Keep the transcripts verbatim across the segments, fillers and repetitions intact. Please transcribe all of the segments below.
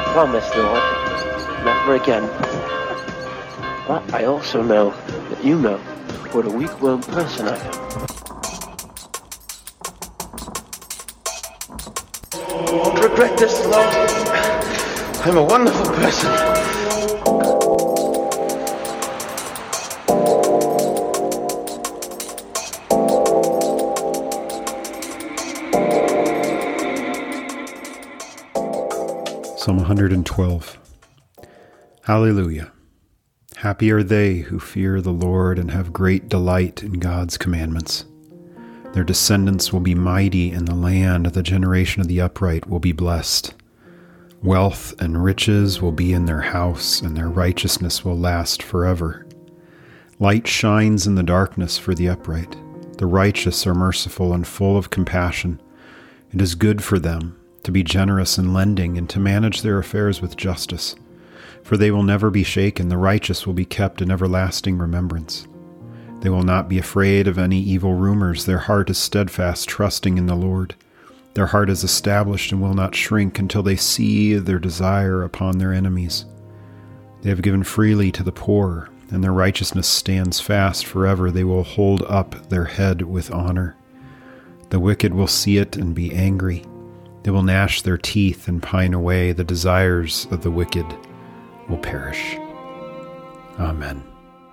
promise, Lord, never again. But I also know that you know what a weak-willed person I am. Don't regret this, Lord. I'm a wonderful person. Psalm one hundred twelve. Hallelujah. Happy are they who fear the Lord and have great delight in God's commandments. Their descendants will be mighty in the land. The generation of the upright will be blessed. Wealth and riches will be in their house, and their righteousness will last forever. Light shines in the darkness for the upright. The righteous are merciful and full of compassion. It is good for them to be generous in lending and to manage their affairs with justice. For they will never be shaken. The righteous will be kept in everlasting remembrance. They will not be afraid of any evil rumors. Their heart is steadfast, trusting in the Lord. Their heart is established and will not shrink until they see their desire upon their enemies. They have given freely to the poor, and their righteousness stands fast forever. They will hold up their head with honor. The wicked will see it and be angry. They will gnash their teeth and pine away. The desires of the wicked will perish. Amen.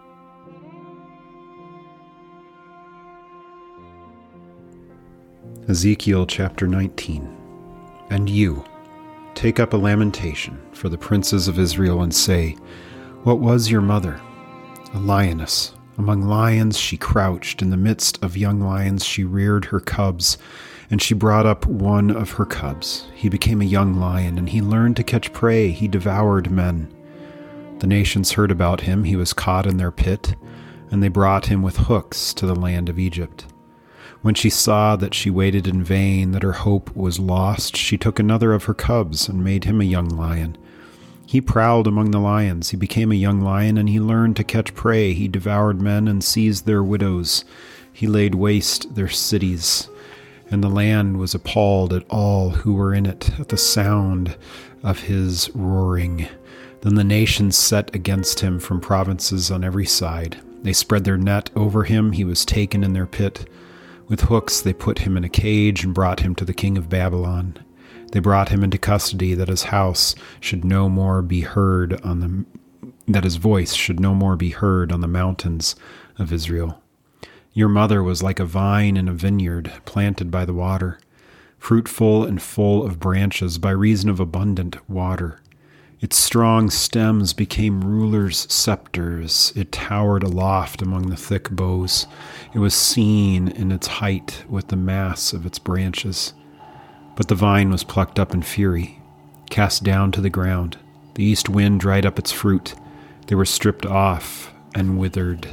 Ezekiel chapter nineteen. And you, take up a lamentation for the princes of Israel and say, what was your mother? A lioness. Among lions she crouched. In the midst of young lions she reared her cubs. And she brought up one of her cubs. He became a young lion, and he learned to catch prey. He devoured men. The nations heard about him. He was caught in their pit, and they brought him with hooks to the land of Egypt. When she saw that she waited in vain, that her hope was lost, she took another of her cubs and made him a young lion. He prowled among the lions. He became a young lion, and he learned to catch prey. He devoured men and seized their widows. He laid waste their cities. And the land was appalled at all who were in it, at the sound of his roaring. Then the nations set against him from provinces on every side. They spread their net over him. He was taken in their pit. With hooks they put him in a cage and brought him to the king of Babylon. They brought him into custody, that his house should no more be heard on the, that his voice should no more be heard on the mountains of Israel. Your mother was like a vine in a vineyard planted by the water, fruitful and full of branches by reason of abundant water. Its strong stems became rulers' scepters. It towered aloft among the thick boughs. It was seen in its height with the mass of its branches. But the vine was plucked up in fury, cast down to the ground. The east wind dried up its fruit. They were stripped off and withered.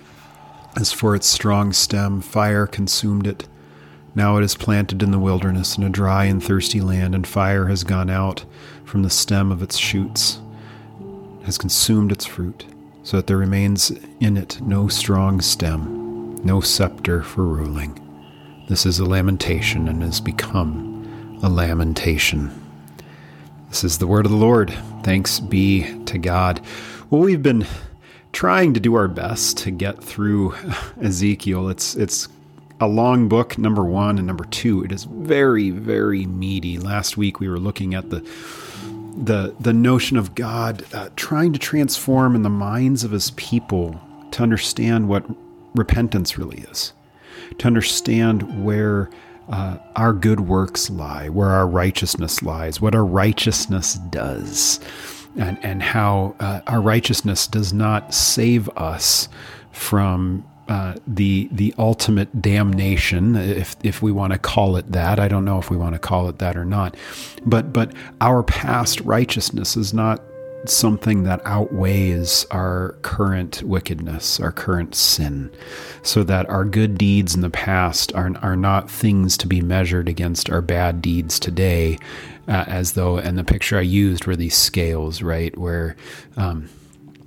As for its strong stem, fire consumed it. Now it is planted in the wilderness in a dry and thirsty land, and fire has gone out from the stem of its shoots, has consumed its fruit, so that there remains in it no strong stem, no scepter for ruling. This is a lamentation and has become a lamentation. This is the word of the Lord. Thanks be to God. Well, we've been trying to do our best to get through Ezekiel. It's it's a long book, number one, and number two, it is very, very meaty. Last week we were looking at the the the notion of God uh, trying to transform in the minds of his people to understand what repentance really is, to understand where uh, our good works lie, where our righteousness lies, what our righteousness does. And, and how uh, our righteousness does not save us from uh, the the ultimate damnation, if if we want to call it that. I don't know if we want to call it that or not. But but our past righteousness is not something that outweighs our current wickedness, our current sin, so that our good deeds in the past are are not things to be measured against our bad deeds today, uh, as though, and the picture I used were these scales, right, where um,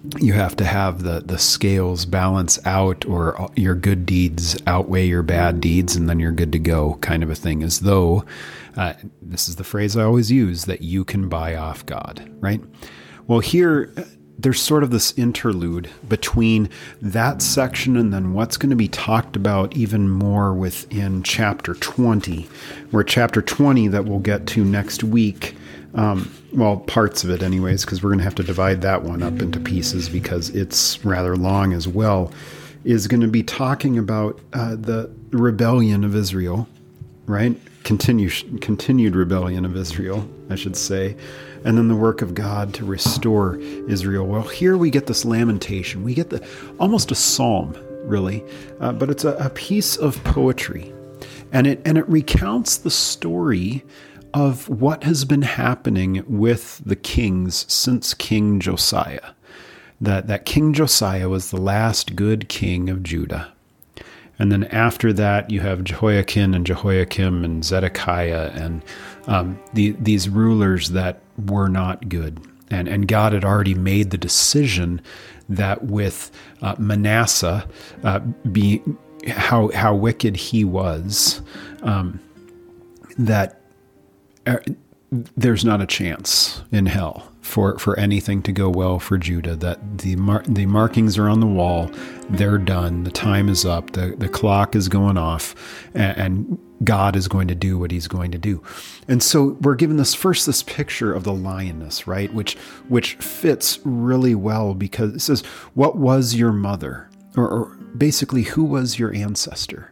you have to have the, the scales balance out, or your good deeds outweigh your bad deeds, and then you're good to go, kind of a thing, as though, uh, this is the phrase I always use, that you can buy off God, right? Well, here, there's sort of this interlude between that section and then what's going to be talked about even more within chapter twenty, where chapter twenty that we'll get to next week, um, well, parts of it anyways, because we're going to have to divide that one up into pieces because it's rather long as well, is going to be talking about uh, the rebellion of Israel, right? Continue, continued rebellion of Israel, I should say, and then the work of God to restore Israel. Well, here we get this lamentation. We get the almost a psalm, really, uh, but it's a, a piece of poetry, and it and it recounts the story of what has been happening with the kings since King Josiah. That that King Josiah was the last good king of Judah. And then after that, you have Jehoiakim and Jehoiakim and Zedekiah and um, the, these rulers that were not good. And, and God had already made the decision that with uh, Manasseh, uh, be, how, how wicked he was, um, that uh, there's not a chance in hell for, for anything to go well for Judah, that the mar- the markings are on the wall, they're done, the time is up, the, the clock is going off, and, and God is going to do what he's going to do. And so we're given this first, this picture of the lioness, right? Which, which fits really well because it says, what was your mother? Or, or basically, who was your ancestor?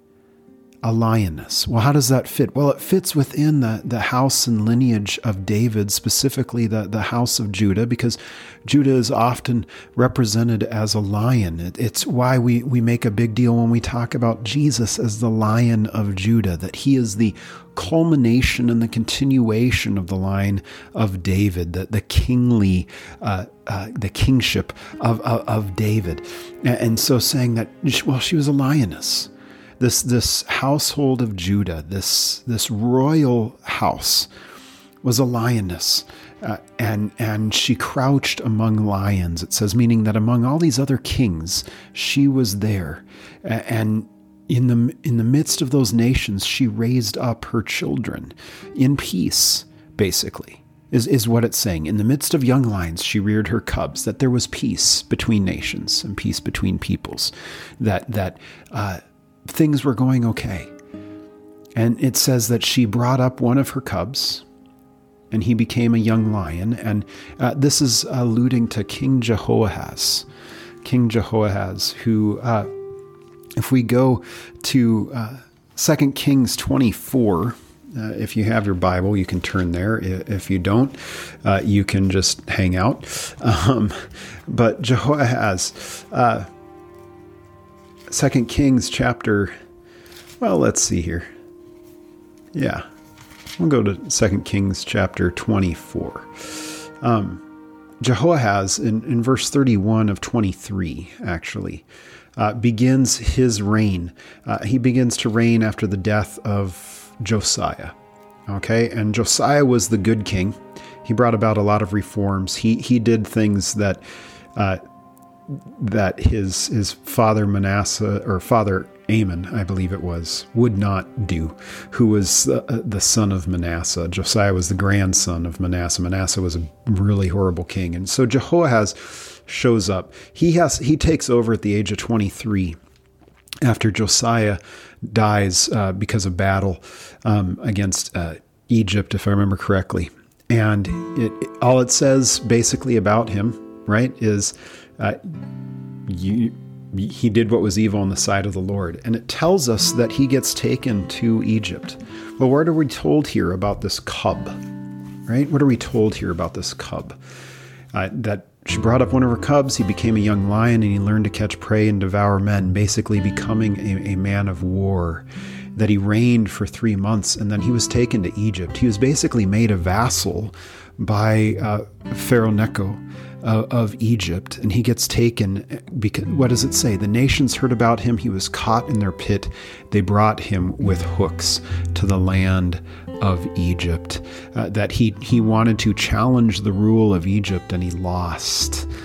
A lioness. Well, how does that fit? Well, it fits within the, the house and lineage of David, specifically the, the house of Judah, because Judah is often represented as a lion. It, it's why we, we make a big deal when we talk about Jesus as the Lion of Judah, that he is the culmination and the continuation of the line of David, the, the kingly, uh, uh, the kingship of, of, of David. And, and so saying that, well, she was a lioness. This this household of Judah, this this royal house, was a lioness, uh, and and she crouched among lions. It says, meaning that among all these other kings, she was there, and in the in the midst of those nations, she raised up her children in peace. Basically, is is what it's saying. In the midst of young lions, she reared her cubs. That there was peace between nations and peace between peoples. That that. Uh, Things were going okay. And it says that she brought up one of her cubs, and he became a young lion. And uh, this is alluding to King Jehoahaz. King Jehoahaz, who, uh, if we go to uh, Second Kings twenty-four, uh, if you have your Bible, you can turn there. If you don't, uh, you can just hang out. Um, but Jehoahaz... Uh, Second Kings chapter, well, let's see here. Yeah, we'll go to Second Kings chapter twenty-four. Um, Jehoahaz, in, in verse thirty-one of twenty-three, actually, uh, begins his reign. Uh, he begins to reign after the death of Josiah. Okay, and Josiah was the good king. He brought about a lot of reforms. He he did things that... Uh, that his his father Manasseh, or father Amon, I believe it was, would not do, who was uh, the son of Manasseh. Josiah was the grandson of Manasseh. Manasseh was a really horrible king. And so Jehoahaz shows up. He has he takes over at the age of twenty-three after Josiah dies uh, because of battle um, against uh, Egypt, if I remember correctly. And it, it, all it says basically about him, right, is... Uh, you, he did what was evil on the side of the Lord. And it tells us that he gets taken to Egypt. Well, what are we told here about this cub? Right? What are we told here about this cub? Uh, that she brought up one of her cubs, he became a young lion, and he learned to catch prey and devour men, basically becoming a, a man of war. That he reigned for three months, and then he was taken to Egypt. He was basically made a vassal by uh, Pharaoh Necho uh, of Egypt, and he gets taken because, what does it say? The nations heard about him. He was caught in their pit. They brought him with hooks to the land of Egypt. Uh, that he he wanted to challenge the rule of Egypt, and he lost.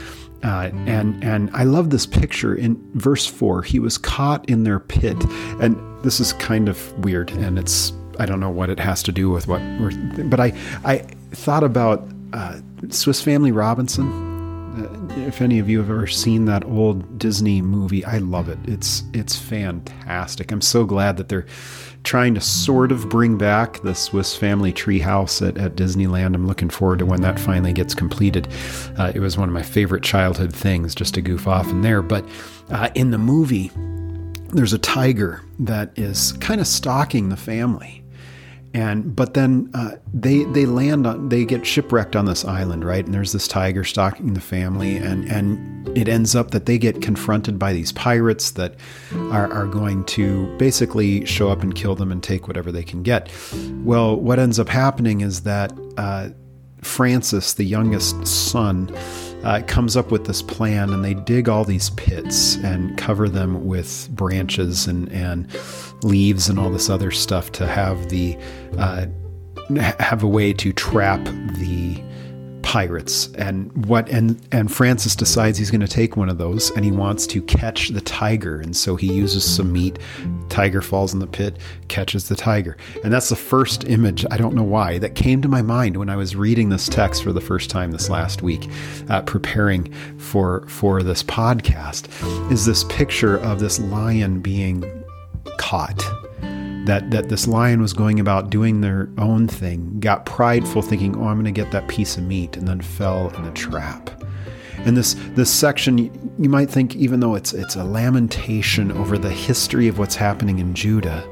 Uh, and and I love this picture in verse four. He was caught in their pit, and this is kind of weird, and it's I don't know what it has to do with what we're, but I I thought about uh, Swiss Family Robinson. Uh, if any of you have ever seen that old Disney movie, I love it. It's it's fantastic. I'm so glad that they're trying to sort of bring back the Swiss Family Treehouse at, at Disneyland. I'm looking forward to when that finally gets completed. Uh, it was one of my favorite childhood things, just to goof off in there. But uh, in the movie, there's a tiger that is kind of stalking the family. And but then uh, they they land on they get shipwrecked on this island, right? And there's this tiger stalking the family, and and it ends up that they get confronted by these pirates that are, are going to basically show up and kill them and take whatever they can get. Well, what ends up happening is that uh, Francis, the youngest son, uh, comes up with this plan, and they dig all these pits and cover them with branches and and leaves and all this other stuff to have the uh, have a way to trap the pirates. And what and and Francis decides he's going to take one of those, and he wants to catch the tiger, and so he uses some meat. Tiger falls in the pit, catches the tiger, and that's the first image, I don't know why, that came to my mind when I was reading this text for the first time this last week, uh, preparing for for this podcast, is this picture of this lion being caught. That that this lion was going about doing their own thing, got prideful, thinking, oh, I'm going to get that piece of meat, and then fell in a trap. And this this section, you might think, even though it's it's a lamentation over the history of what's happening in Judah,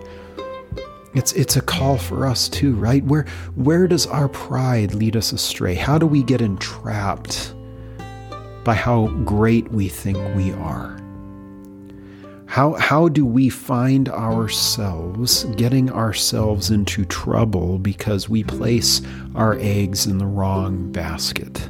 it's it's a call for us too, right? Where where does our pride lead us astray? How do we get entrapped by how great we think we are? How how do we find ourselves getting ourselves into trouble because we place our eggs in the wrong basket?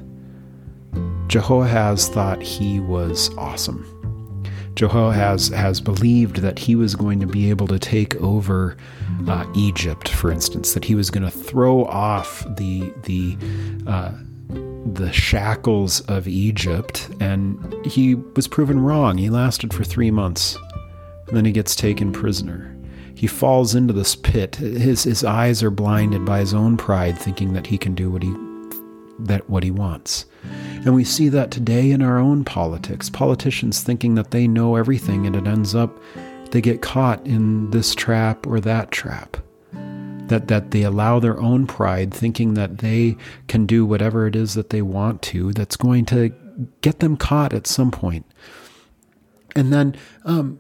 Jehoahaz thought he was awesome. Jehoahaz has believed that he was going to be able to take over uh, Egypt, for instance, that he was going to throw off the the uh, the shackles of Egypt, and he was proven wrong. He lasted for three months. And then he gets taken prisoner. He falls into this pit. His his eyes are blinded by his own pride, thinking that he can do what he that what he wants. And we see that today in our own politics. Politicians thinking that they know everything, and it ends up they get caught in this trap or that trap. That that they allow their own pride, thinking that they can do whatever it is that they want to, that's going to get them caught at some point. And then um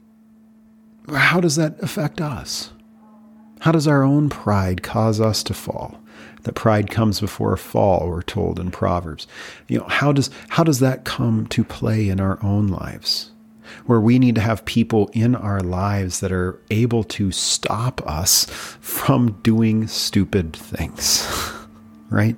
how does that affect us? How does our own pride cause us to fall? That pride comes before a fall, we're told in Proverbs. You know, how does how does that come to play in our own lives? Where we need to have people in our lives that are able to stop us from doing stupid things, right?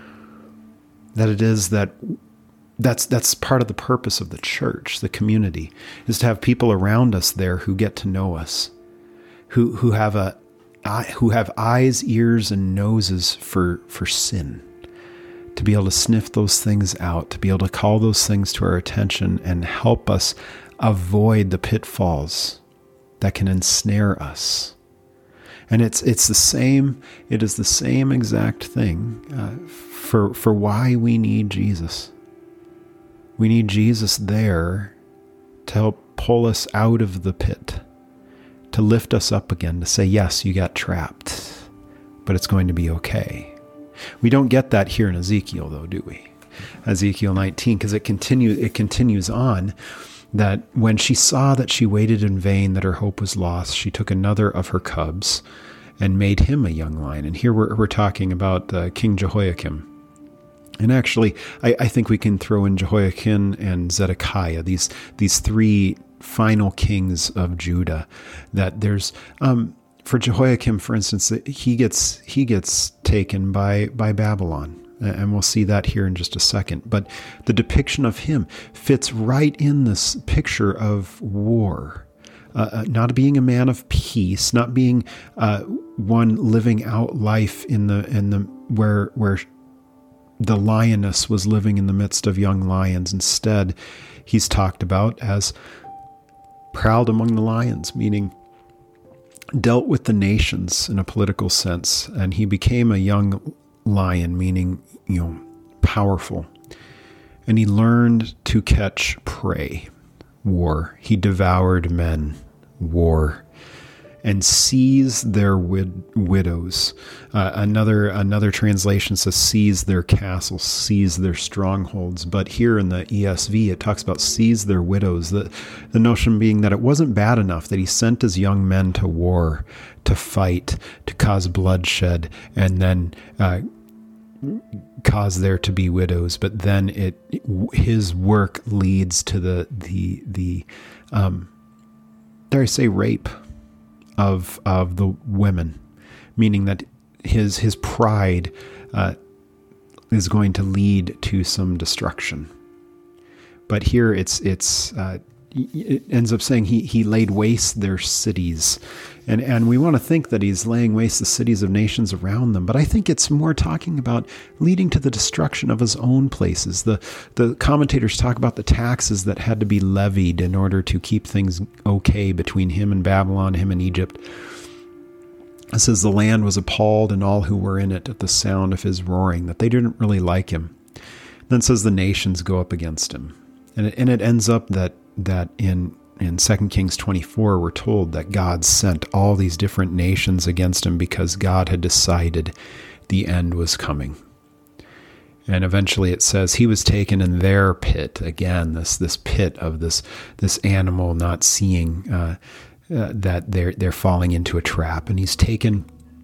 That it is that That's that's part of the purpose of the church, the community, is to have people around us there who get to know us, who who have a who have eyes, ears, and noses for for sin, to be able to sniff those things out, to be able to call those things to our attention and help us avoid the pitfalls that can ensnare us. And it's it's the same. It is the same exact thing uh, for for why we need Jesus. We need Jesus there to help pull us out of the pit, to lift us up again, to say, yes, you got trapped, but it's going to be okay. We don't get that here in Ezekiel, though, do we? Ezekiel nineteen, because it continues, it continues on that when she saw that she waited in vain, that her hope was lost, she took another of her cubs and made him a young lion. And here we're, we're talking about uh, King Jehoiakim. And actually, I, I think we can throw in Jehoiakim and Zedekiah, these these three final kings of Judah. That there's um, for Jehoiakim, for instance, he gets he gets taken by by Babylon, and we'll see that here in just a second. But the depiction of him fits right in this picture of war. Uh, not being a man of peace, not being uh, one living out life in the in the where where. the lioness was living in the midst of young lions. Instead, he's talked about as proud among the lions, meaning dealt with the nations in a political sense. And he became a young lion, meaning, you know, powerful. And he learned to catch prey, war. He devoured men, war, and seized their wid- widows. Uh, another another translation says seize their castles, seize their strongholds. But here in the E S V, it talks about seize their widows. The, the notion being that it wasn't bad enough that he sent his young men to war, to fight, to cause bloodshed, and then uh, cause there to be widows. But then it his work leads to the the the um, dare I say rape of of the women, meaning that his his pride uh, is going to lead to some destruction. But here it's it's uh, it ends up saying he he laid waste their cities, and and we want to think that he's laying waste the cities of nations around them. But I think it's more talking about leading to the destruction of his own places. The the commentators talk about the taxes that had to be levied in order to keep things okay between him and Babylon, him and Egypt. It says the land was appalled and all who were in it at the sound of his roaring, that they didn't really like him. Then it says the nations go up against him. And it, and it ends up that that in in Second Kings twenty-four, we're told that God sent all these different nations against him because God had decided the end was coming. And eventually it says he was taken in their pit. Again, this this pit of this this animal not seeing uh, uh, that they're they're falling into a trap, and he's taken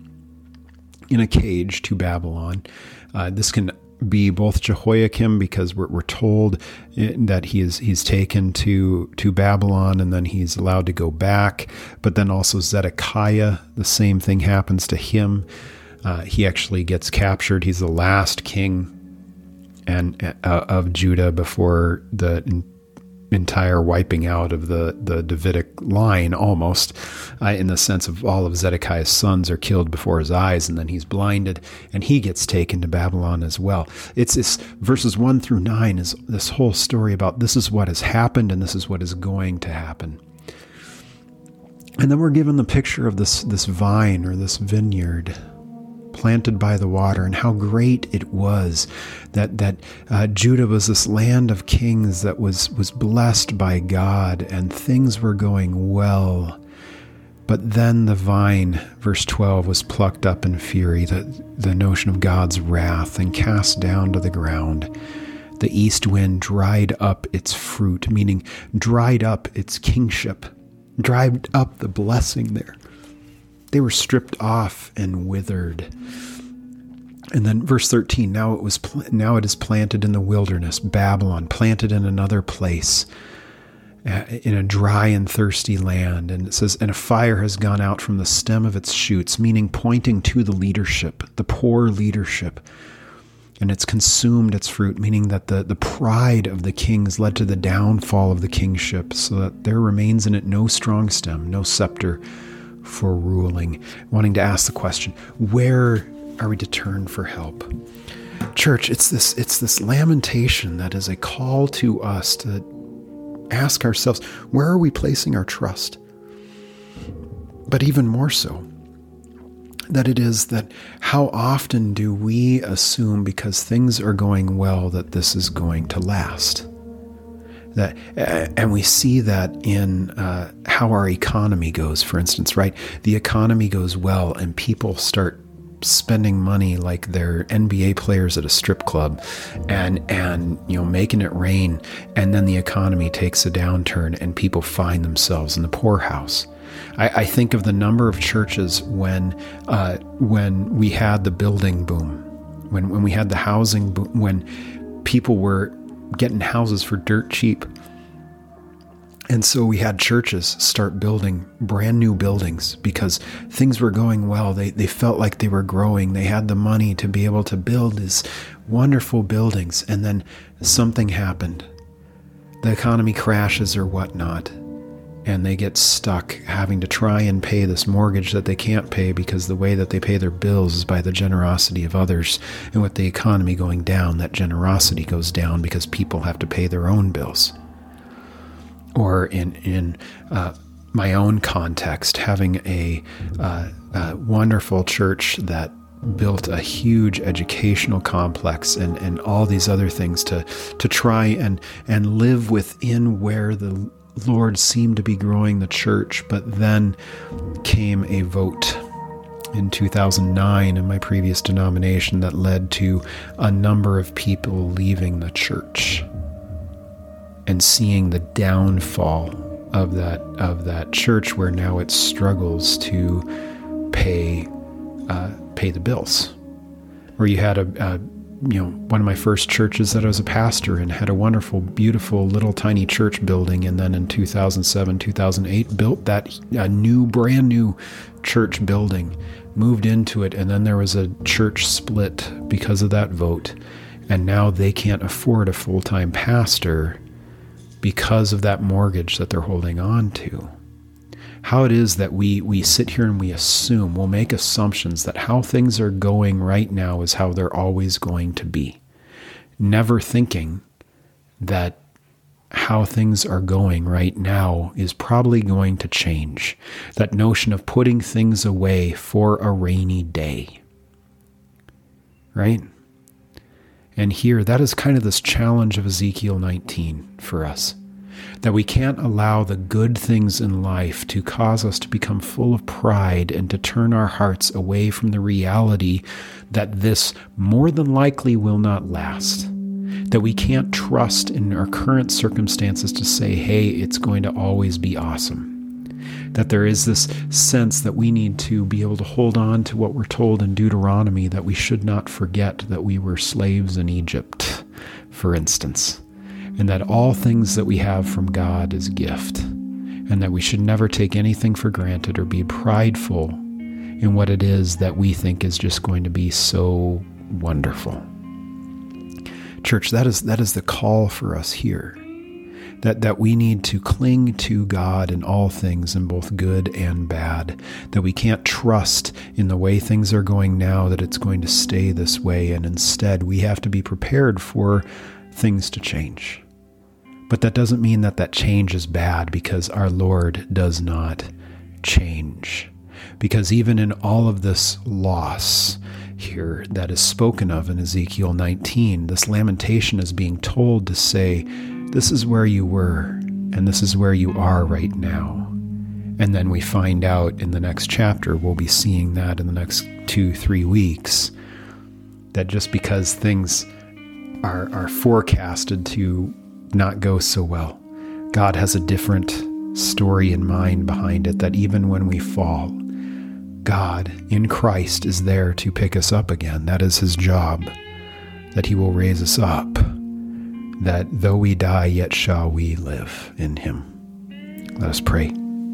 in a cage to Babylon. Uh, this can be both Jehoiakim, because we're, we're told that he is he's taken to to Babylon and then he's allowed to go back. But then also Zedekiah, the same thing happens to him. Uh, he actually gets captured. He's the last king and uh, of Judah before the entire wiping out of the, the Davidic line, almost, uh, in the sense of all of Zedekiah's sons are killed before his eyes, and then he's blinded, and he gets taken to Babylon as well. It's this verses one through nine is this whole story about this is what has happened and this is what is going to happen. And then we're given the picture of this this vine or this vineyard planted by the water, and how great it was that that uh, Judah was this land of kings that was was blessed by God, and things were going well. But then the vine, verse twelve, was plucked up in fury, the, the notion of God's wrath, and cast down to the ground. The east wind dried up its fruit, meaning dried up its kingship, dried up the blessing there. They were stripped off and withered. And then verse thirteen, now it was pl- now it is planted in the wilderness, Babylon, planted in another place, uh, in a dry and thirsty land. And it says, and a fire has gone out from the stem of its shoots, meaning pointing to the leadership, the poor leadership. And it's consumed its fruit, meaning that the, the pride of the kings led to the downfall of the kingship, so that there remains in it no strong stem, no scepter for ruling. Wanting to ask the question, where are we to turn for help? Church, it's this it's this lamentation that is a call to us to ask ourselves, where are we placing our trust? But even more so, that it is that how often do we assume because things are going well that this is going to last? That, and we see that in uh, how our economy goes, for instance, right? The economy goes well and people start spending money like they're N B A players at a strip club and, and, you know, making it rain. And then the economy takes a downturn and people find themselves in the poorhouse. I, I think of the number of churches when, uh, when we had the building boom, when, when we had the housing boom, when people were getting houses for dirt cheap. And so we had churches start building brand new buildings because things were going well. They they felt like they were growing. They had the money to be able to build these wonderful buildings. And then something happened. The economy crashes or whatnot. and they get stuck having to try and pay this mortgage that they can't pay because the way that they pay their bills is by the generosity of others. And with the economy going down, that generosity goes down because people have to pay their own bills. Or in in uh, my own context, having a, uh, a wonderful church that built a huge educational complex and, and all these other things to to try and and live within where the Lord seemed to be growing the church. But then came a vote in two thousand nine in my previous denomination that led to a number of people leaving the church and seeing the downfall of that of that church, where now it struggles to pay uh, pay the bills. Where you had a, a you know one of my first churches that I was a pastor in had a wonderful, beautiful little tiny church building, and then in two thousand seven, two thousand eight built that a new, brand new church building, moved into it, and then there was a church split because of that vote, and now they can't afford a full-time pastor because of that mortgage that they're holding on to. How it is that we we sit here and we assume, we'll make assumptions that how things are going right now is how they're always going to be, never thinking that how things are going right now is probably going to change. That notion of putting things away for a rainy day, right? And here, that is kind of this challenge of Ezekiel nineteen for us. That we can't allow the good things in life to cause us to become full of pride and to turn our hearts away from the reality that this more than likely will not last. That we can't trust in our current circumstances to say, hey, it's going to always be awesome. That there is this sense that we need to be able to hold on to what we're told in Deuteronomy, that we should not forget that we were slaves in Egypt, for instance. And that all things that we have from God is a gift, and that we should never take anything for granted or be prideful in what it is that we think is just going to be so wonderful. Church, that is that is the call for us here, that, that we need to cling to God in all things, in both good and bad, that we can't trust in the way things are going now that it's going to stay this way, and instead we have to be prepared for things to change. But that doesn't mean that that change is bad, because our Lord does not change. Because even in all of this loss here that is spoken of in Ezekiel nineteen, this lamentation is being told to say, this is where you were, and this is where you are right now. And then we find out in the next chapter, we'll be seeing that in the next two, three weeks, that just because things are, are forecasted to not go so well, God has a different story in mind behind it, that even when we fall, God in Christ is there to pick us up again. That is his job, that he will raise us up, that though we die, yet shall we live in him. Let us pray.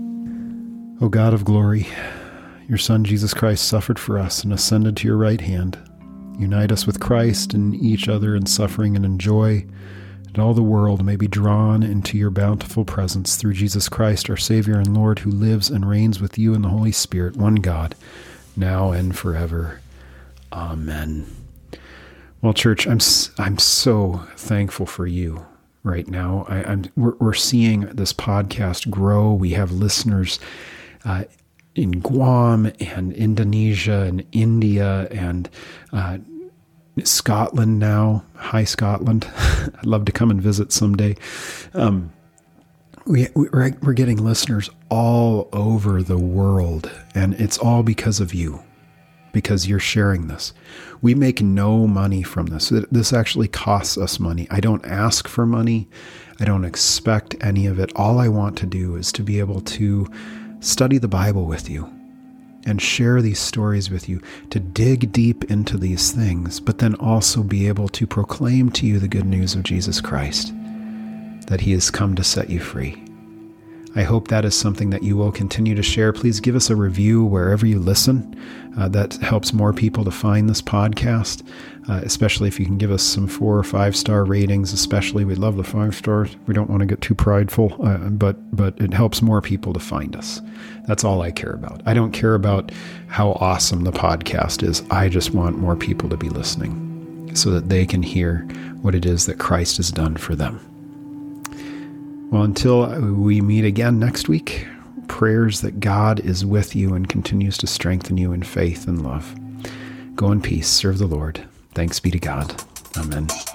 O God of glory, your Son Jesus Christ suffered for us and ascended to your right hand. Unite us with Christ and each other in suffering and in joy, that all the world may be drawn into your bountiful presence through Jesus Christ, our Savior and Lord, who lives and reigns with you in the Holy Spirit, one God, now and forever. Amen. Well, church, I'm I'm so thankful for you right now. I, I'm we're, we're seeing this podcast grow. We have listeners uh, in Guam and Indonesia and India and uh, Scotland now. Hi, Scotland. I'd love to come and visit someday. Um, we, we're, we're getting listeners all over the world, and it's all because of you, because you're sharing this. We make no money from this. This actually costs us money. I don't ask for money. I don't expect any of it. All I want to do is to be able to study the Bible with you and share these stories with you, to dig deep into these things, but then also be able to proclaim to you the good news of Jesus Christ, that he has come to set you free. I hope that is something that you will continue to share. Please give us a review wherever you listen. Uh, that helps more people to find this podcast, uh, especially if you can give us some four or five star ratings. Especially, we love the five stars. We don't want to get too prideful, uh, but but it helps more people to find us. That's all I care about. I don't care about how awesome the podcast is. I just want more people to be listening so that they can hear what it is that Christ has done for them. Well, until we meet again next week, prayers that God is with you and continues to strengthen you in faith and love. Go in peace, serve the Lord. Thanks be to God. Amen.